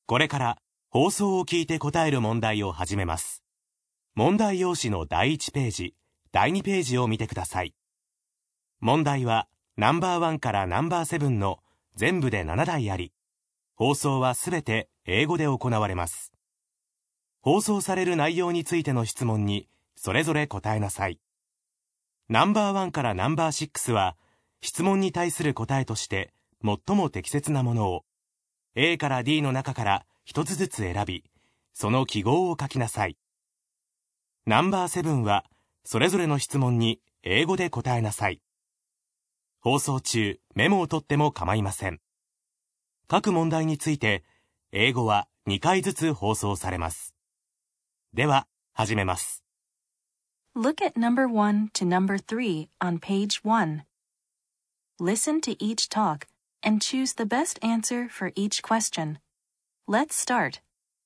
これから放送を聞いて答える問題を始めます。問題用紙の第1ページ、第2ページを見てください。問題はナンバー1からナンバー7の全部で7題あり、放送はすべて英語で行われます。放送される内容についての質問にそれぞれ答えなさい。ナンバー1からナンバー6は質問に対する答えとして最も適切なものを A から D の中から一つずつ選び、その記号を書きなさい。ナンバー7はそれぞれの質問に英語で答えなさい。放送中メモを取っても構いません。各問題について英語は2回ずつ放送されます。では始めます。 Look at number 1 to number 3 on page 1. Listen to each talk and choose the best answer for each question. Let's start.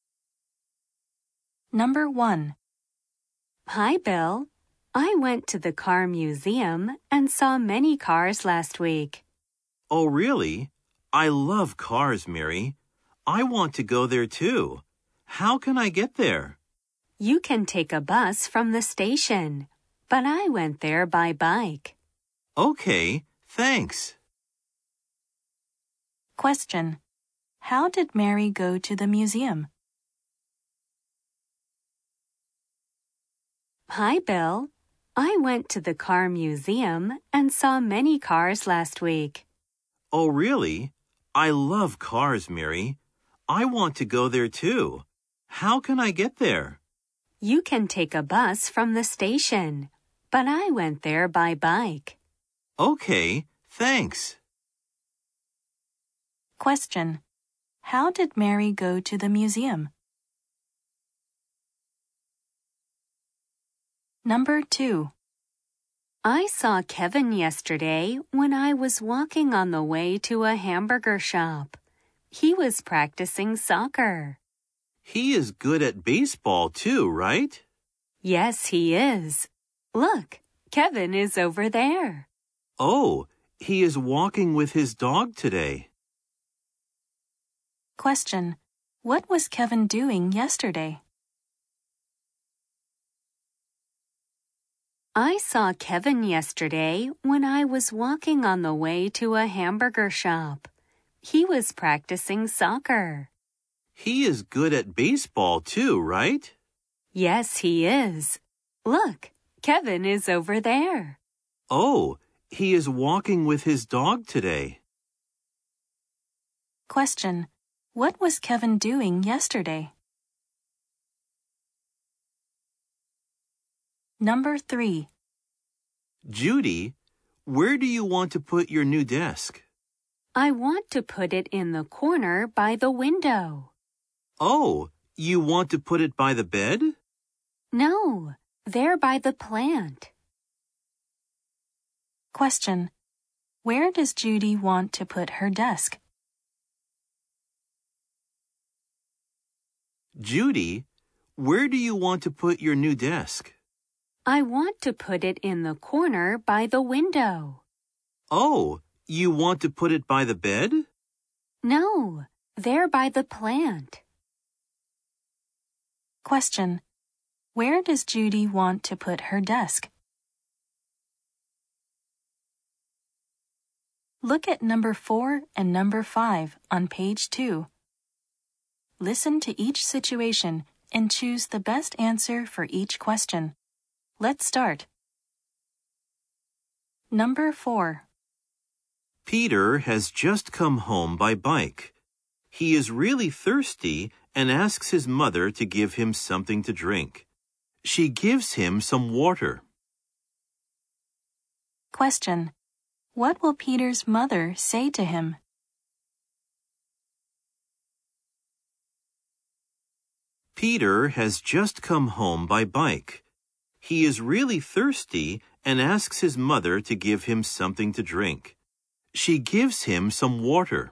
Number 1. Hi, Bill. I went to the car museum and saw many cars last week. Oh, really? I love cars, Mary. I want to go there too. How can I get there? You can take a bus from the station, but I went there by bike. Okay, thanks. Question. How did Mary go to the museum? Hi, Bill. I went to the car museum and saw many cars last week. Oh, really? I love cars, Mary. I want to go there too. How can I get there? You can take a bus from the station, but I went there by bike. Okay, thanks. Question. How did Mary go to the museum? Number 2. I saw Kevin yesterday when I was walking on the way to a hamburger shop. He was practicing soccer. He is good at baseball too, right? Yes, he is. Look, Kevin is over there. Oh, he is walking with his dog today. Question. What was Kevin doing yesterday? I saw Kevin yesterday when I was walking on the way to a hamburger shop. He was practicing soccer. He is good at baseball too, right? Yes, he is. Look, Kevin is over there. Oh, he is walking with his dog today. Question. What was Kevin doing yesterday? Number 3. Judy, where do you want to put your new desk? I want to put it in the corner by the window. Oh, you want to put it by the bed? No, there by the plant. Question. Where does Judy want to put her desk? Judy, where do you want to put your new desk? I want to put it in the corner by the window. Oh, you want to put it by the bed? No, there by the plant. Question. Where does Judy want to put her desk? Look at number 4 and number 5 on page 2. Listen to each situation and choose the best answer for each question. Let's start. Number 4. Peter has just come home by bike. He is really thirsty and asks his mother to give him something to drink. She gives him some water. Question. What will Peter's mother say to him? Peter has just come home by bike. He is really thirsty and asks his mother to give him something to drink. She gives him some water.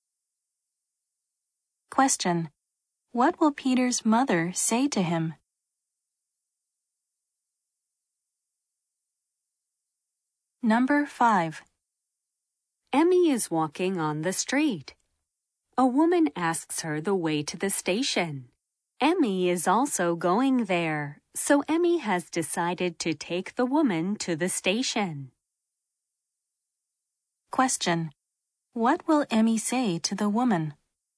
Question. What will Peter's mother say to him? Number 5. Emmy is walking on the street. A woman asks her the way to the station. Emmy is also going there, so Emmy has decided to take the woman to the station. Question. What will Emmy say to the woman?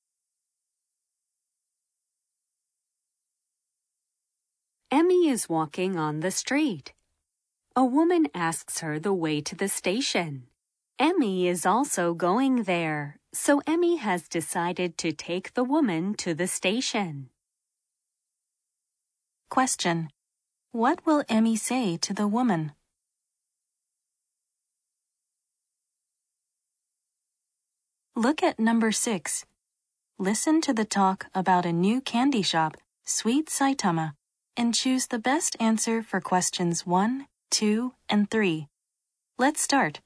Emmy is walking on the street. A woman asks her the way to the station. Emmy is also going there, so Emmy has decided to take the woman to the station. Question. What will Emmy say to the woman? Look at number 6. Listen to the talk about a new candy shop, Sweet Saitama, and choose the best answer for questions 1, 2, and 3. Let's start.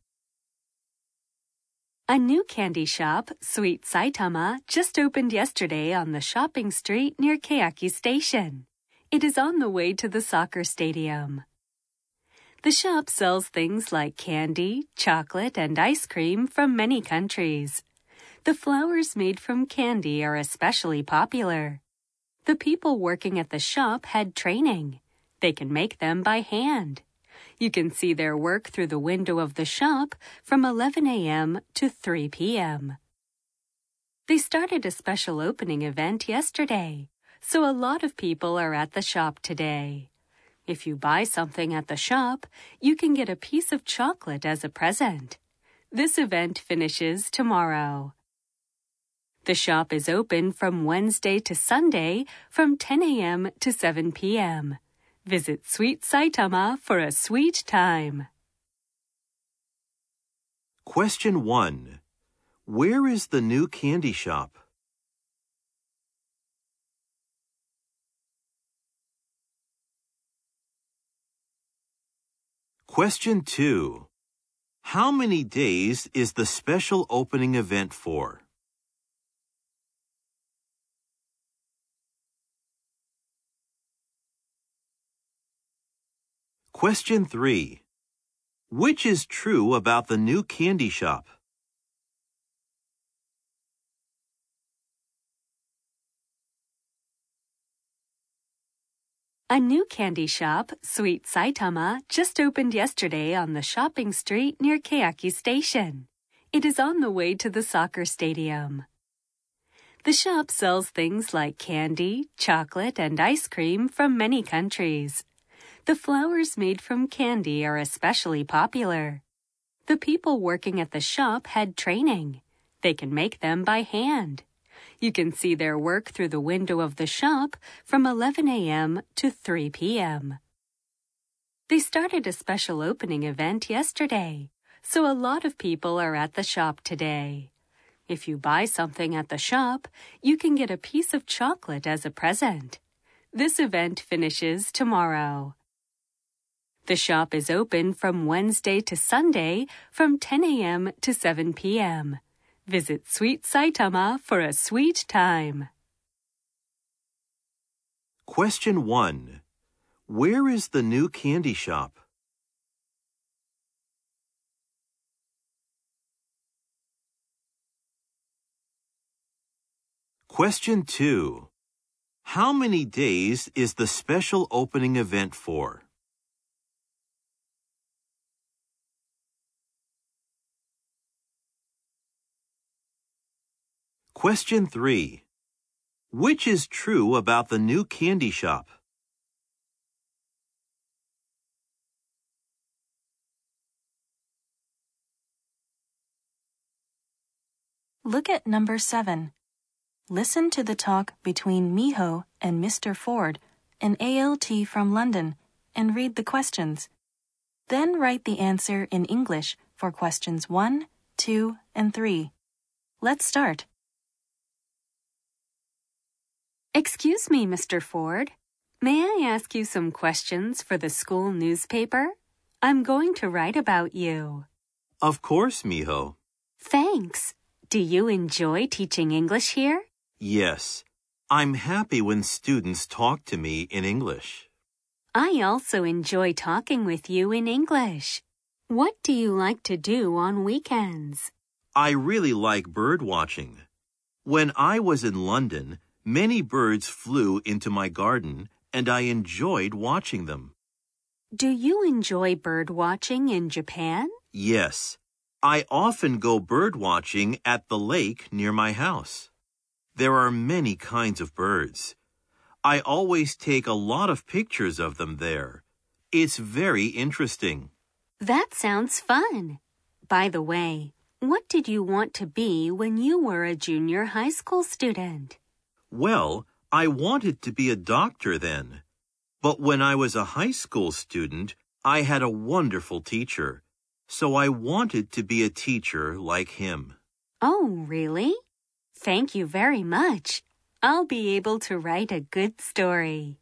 A new candy shop, Sweet Saitama, just opened yesterday on the shopping street near Keaki Station. It is on the way to the soccer stadium. The shop sells things like candy, chocolate, and ice cream from many countries. The flowers made from candy are especially popular. The people working at the shop had training. They can make them by hand. You can see their work through the window of the shop from 11 a.m. to 3 p.m. They started a special opening event yesterday, so a lot of people are at the shop today. If you buy something at the shop, you can get a piece of chocolate as a present. This event finishes tomorrow. The shop is open from Wednesday to Sunday from 10 a.m. to 7 p.m. Visit Sweet Saitama for a sweet time. Question 1. Where is the new candy shop? Question 2. How many days is the special opening event for? Question 3. Which is true about the new candy shop? A new candy shop, Sweet Saitama, just opened yesterday on the shopping street near Keaki Station. It is on the way to the soccer stadium. The shop sells things like candy, chocolate, and ice cream from many countries. The flowers made from candy are especially popular. The people working at the shop had training. They can make them by hand. You can see their work through the window of the shop from 11 a.m. to 3 p.m. They started a special opening event yesterday, so a lot of people are at the shop today. If you buy something at the shop, you can get a piece of chocolate as a present. This event finishes tomorrow. The shop is open from Wednesday to Sunday from 10 a.m. to 7 p.m. Visit Sweet Saitama for a sweet time. Question 1. Where is the new candy shop? Question 2. How many days is the special opening event for? Question 3. Which is true about the new candy shop? Look at number 7. Listen to the talk between Miho and Mr. Ford, an ALT from London, and read the questions. Then write the answer in English for questions 1, 2, and 3. Let's start. Excuse me, Mr. Ford. May I ask you some questions for the school newspaper? I'm going to write about you. Of course, Miho. Thanks. Do you enjoy teaching English here? Yes. I'm happy when students talk to me in English. I also enjoy talking with you in English. What do you like to do on weekends? I really like bird watching. When I was in London, many birds flew into my garden, and I enjoyed watching them. Do you enjoy bird watching in Japan? Yes. I often go bird watching at the lake near my house. There are many kinds of birds. I always take a lot of pictures of them there. It's very interesting. That sounds fun. By the way, what did you want to be when you were a junior high school student? Well, I wanted to be a doctor then. But when I was a high school student, I had a wonderful teacher. So I wanted to be a teacher like him. Oh, really? Thank you very much. I'll be able to write a good story.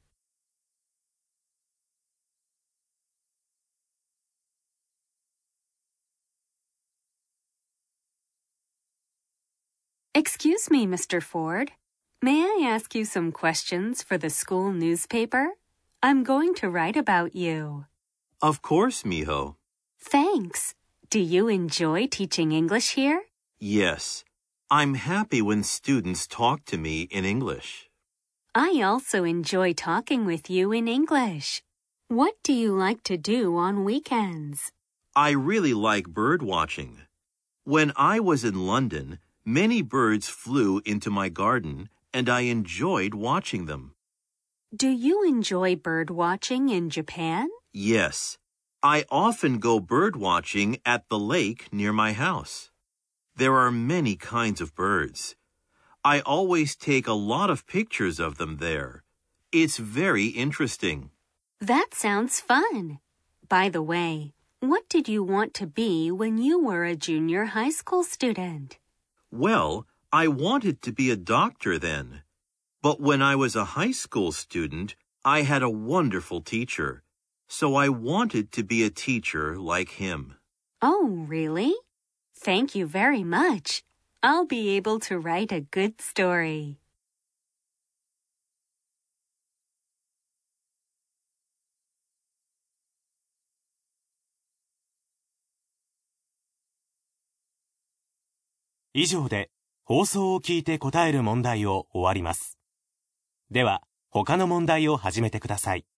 Excuse me, Mr. Ford. May I ask you some questions for the school newspaper? I'm going to write about you. Of course, Miho. Thanks. Do you enjoy teaching English here? Yes. I'm happy when students talk to me in English. I also enjoy talking with you in English. What do you like to do on weekends? I really like bird watching. When I was in London, many birds flew into my garden, and I enjoyed watching them. Do you enjoy bird watching in Japan? Yes. I often go bird watching at the lake near my house. There are many kinds of birds. I always take a lot of pictures of them there. It's very interesting. That sounds fun. By the way, what did you want to be when you were a junior high school student? Well, I wanted to be a doctor then. But when I was a high school student, I had a wonderful teacher. So I wanted to be a teacher like him. Oh, really? Thank you very much. I'll be able to write a good story. 以上で放送を聞いて答える問題を終わります。では、他の問題を始めてください。